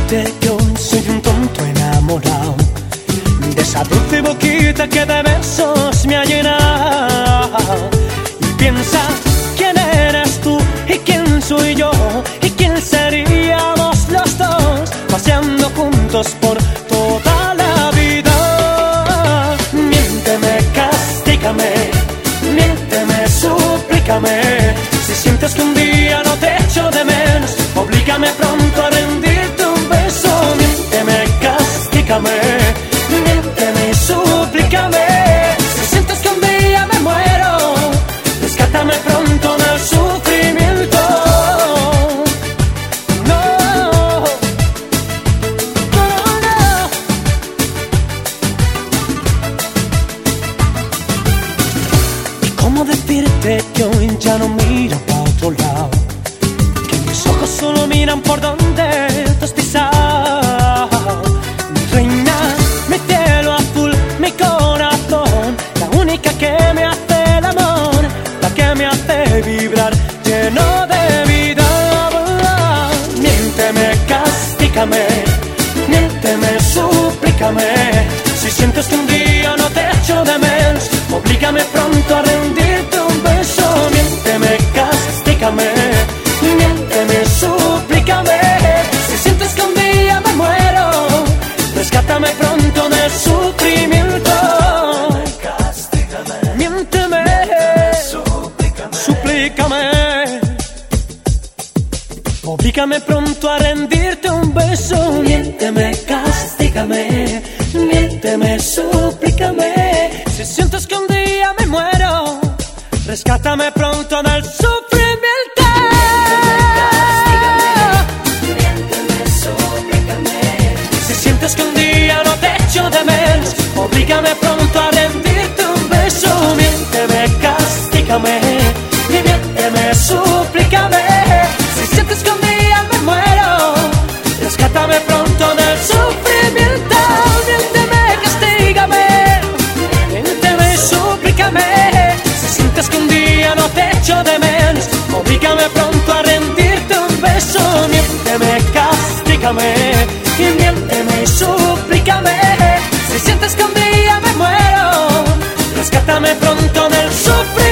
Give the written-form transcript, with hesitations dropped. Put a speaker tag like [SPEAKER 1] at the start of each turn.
[SPEAKER 1] decirte que hoy soy un tonto enamorado de esa dulce boquita que de besos me ha llenado. Y piensa quién eres tú y quién soy yo y quién seríamos los dos paseando juntos por toda la vida. Miénteme, castígame, miénteme, suplícame. Si sientes que un día no te echo de menos, oblígame pronto a rendirte un beso. Miénteme, castígame, miénteme, suplícame. Si sientes que un día me muero, rescátame pronto del sufrimiento. No, no, no. ¿Y cómo decirte que hoy ya no miro para otro lado? Que mis ojos solo miran por donde tú has pisado. Mi reina, mi cielo azul, mi corazón, la única que me hace el amor, la que me hace vibrar lleno de vida. Miénteme, castígame, miénteme, suplícame. Si sientes que un día no te echo de menos, oblígame pronto a rendirte un beso. Miénteme, castígame, miénteme, suplícame. Si sientes que un día me muero, rescátame pronto del sufrimiento. Miénteme, suplícame. Oblígame pronto a rendirte un beso. Miénteme, castígame, miénteme, suplícame. Si sientes que un día me muero, rescátame pronto del sufrimiento. Miénteme, suplícame. Si sientes que un día no te echo de menos, oblígame pronto a rendirte un beso. Miénteme, castígame, miénteme, suplícame. Si sientes que un día me muero, rescátame pronto del sufrimiento. Miénteme, castígame, miénteme, suplícame. Si sientes que un día no te echo de menos, oblígame pronto a rendirte un beso. Miénteme, castígame, y miénteme, suplícame. Si sientes que un día me muero, rescátame pronto del sufrimiento.